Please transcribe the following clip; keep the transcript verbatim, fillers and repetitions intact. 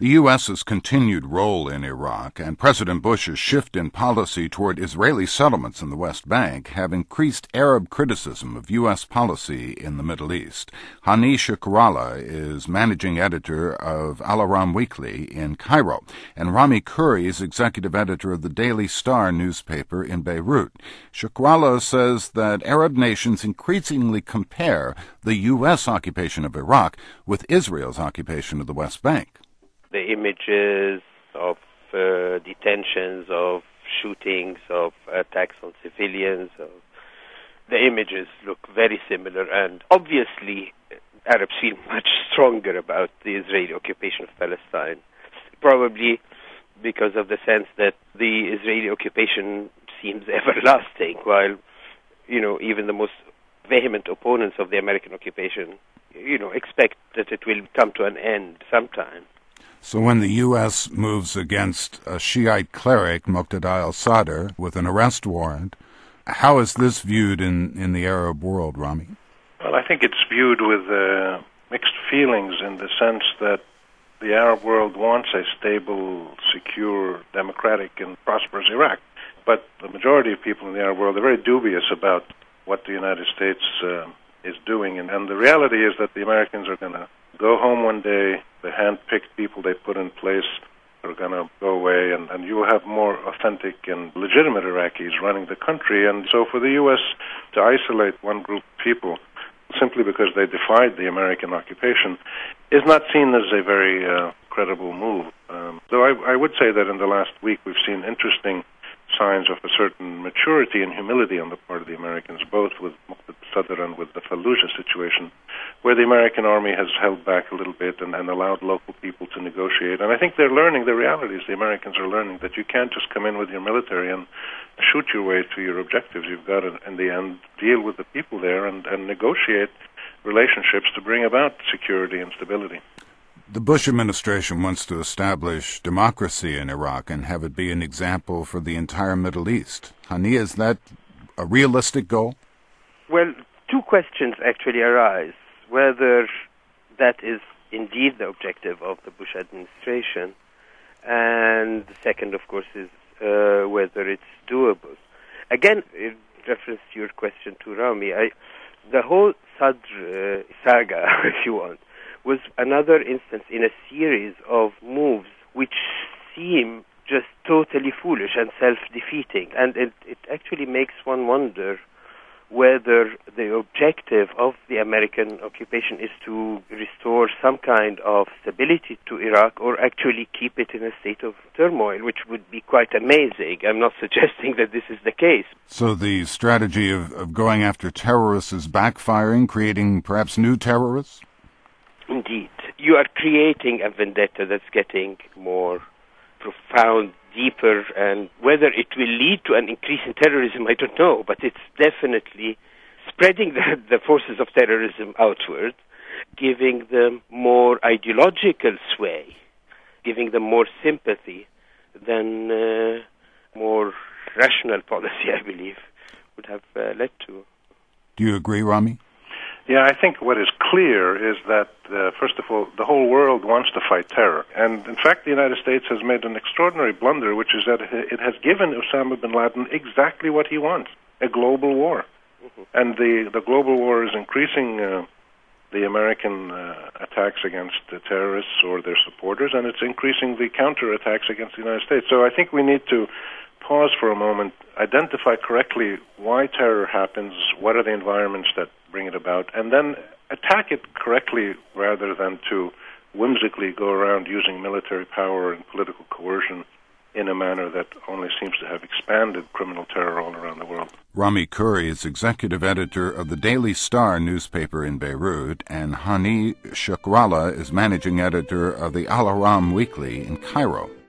The U S's continued role in Iraq and President Bush's shift in policy toward Israeli settlements in the West Bank have increased Arab criticism of U S policy in the Middle East. Hani Shakrallah is managing editor of Al-Ahram Weekly in Cairo, and Rami Khoury is executive editor of the Daily Star newspaper in Beirut. Shakrallah says that Arab nations increasingly compare the U S occupation of Iraq with Israel's occupation of the West Bank. The images of uh, detentions, of shootings, of attacks on civilians, of the images look very similar, and obviously Arabs feel much stronger about the Israeli occupation of Palestine, probably because of the sense that the Israeli occupation seems everlasting, while, you know, even the most vehement opponents of the American occupation, you know, expect that it will come to an end sometime. So when the U S moves against a Shiite cleric, Muqtada al-Sadr, with an arrest warrant, how is this viewed in, in the Arab world, Rami? Well, I think it's viewed with uh, mixed feelings in the sense that the Arab world wants a stable, secure, democratic, and prosperous Iraq. But the majority of people in the Arab world are very dubious about what the United States uh, is doing. And, and the reality is that the Americans are going to go home one day, the hand-picked people they put in place are going to go away, and, and you will have more authentic and legitimate Iraqis running the country. And so for the U S to isolate one group of people simply because they defied the American occupation is not seen as a very uh, credible move. Um, though I, I would say that in the last week we've seen interesting signs of a certain maturity and humility on the part of the Americans, both with Muqtada al-Sadr and with the Fallujah situation, where the American army has held back a little bit and, and allowed local people to negotiate. And I think they're learning the realities. The Americans are learning that you can't just come in with your military and shoot your way to your objectives. You've got to, in the end, deal with the people there and, and negotiate relationships to bring about security and stability. The Bush administration wants to establish democracy in Iraq and have it be an example for the entire Middle East. Hani, is that a realistic goal? Well, two questions actually arise. Whether that is indeed the objective of the Bush administration, and the second, of course, is uh, whether it's doable. Again, in reference to your question to Rami, I, the whole Sadr uh, saga, if you want, was another instance in a series of moves which seem just totally foolish and self-defeating. And it, it actually makes one wonder whether the objective of the American occupation is to restore some kind of stability to Iraq or actually keep it in a state of turmoil, which would be quite amazing. I'm not suggesting that this is the case. So the strategy of, of going after terrorists is backfiring, creating perhaps new terrorists? Indeed. You are creating a vendetta that's getting more profound, deeper, and whether it will lead to an increase in terrorism, I don't know, but it's definitely spreading the, the forces of terrorism outward, giving them more ideological sway, giving them more sympathy than uh, more rational policy, I believe, would have uh, led to. Do you agree, Rami? Yeah, I think what is clear is that, uh, first of all, the whole world wants to fight terror. And, in fact, the United States has made an extraordinary blunder, which is that it has given Osama bin Laden exactly what he wants, a global war. Mm-hmm. And the, the global war is increasing uh, the American uh, attacks against the terrorists or their supporters, and it's increasing the counterattacks against the United States. So I think we need to pause for a moment, identify correctly why terror happens, what are the environments that bring it about, and then attack it correctly rather than to whimsically go around using military power and political coercion in a manner that only seems to have expanded criminal terror all around the world. Rami Khoury is executive editor of the Daily Star newspaper in Beirut, and Hani Shakrallah is managing editor of the Al-Ahram Weekly in Cairo.